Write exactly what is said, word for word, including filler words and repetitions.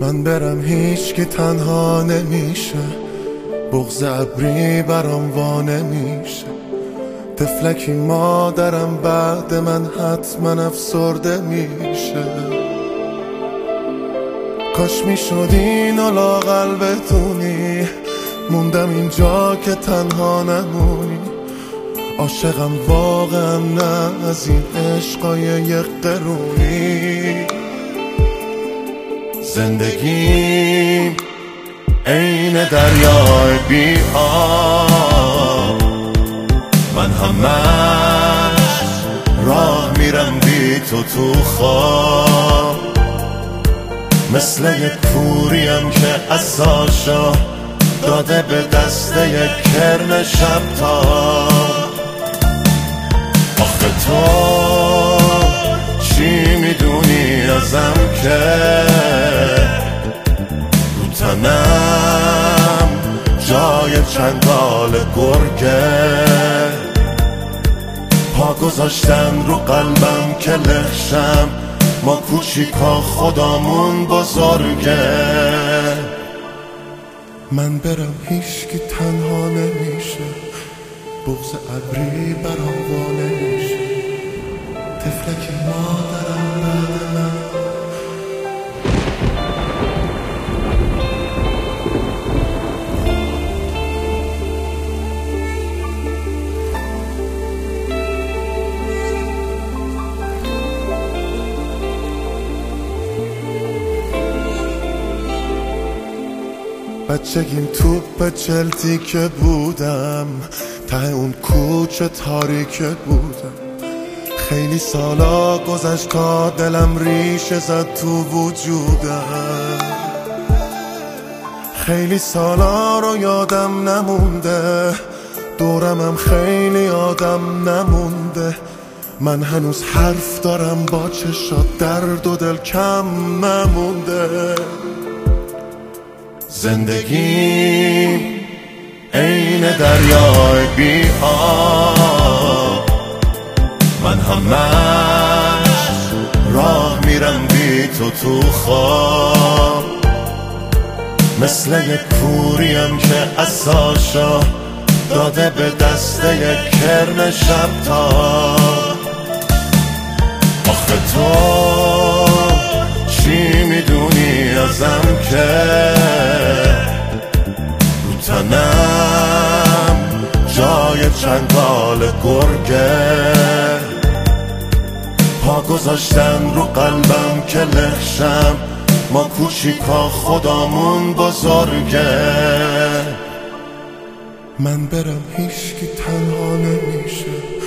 من برم هیچ که تنها نمیشه، بغض ابری برام وا نمیشه. طفلکی مادرم بعد من حتما افسرده میشه. کاش میشد اینو لااقل بدونی، موندم اینجا که تنها نمونی. عاشقم واقعا نه از این عشقای یک قرونی. زندگیم عین دریای بی آب، من همش راه میرم بی تو تو خواب. مثل یک پوریم که عصاشو داده به دست یک کرم شب تاب. آخه تو چی میدونی ازم که رو تنم جای چنگال گرگه؟ پا گذاشتن رو قلبم که لخشم، ما کوچیکا خدامون بزرگه. من برم هیچ که تنها نمیشه، بغض ابری برام وا نمیشه. طفلکی مادرم بعد من بچگیم توپ چلتی که بودم، ته اون کوچه تاریک بودم. خیلی سالا گذشت تا دلم ریشه زد تو وجودم. خیلی سالا رو یادم نمونده، دورمم خیلی آدم نمونده. من هنوز حرف دارم با چشات، درد و دل کم نمونده. زندگیم عین دریای بی آب، من همش راه میرم بی تو تو خواب. مثل یک پوریم که عصاشو داده به دست یک کرم شب تاب. آخه تو چی میدونی ازم که رو تنم جای چنگال گرگه؟ پا گذاشتن رو قلبم که لخشم، ما کوچیکا خدامون بزرگه. من برم هیچ که تنها نمیشه،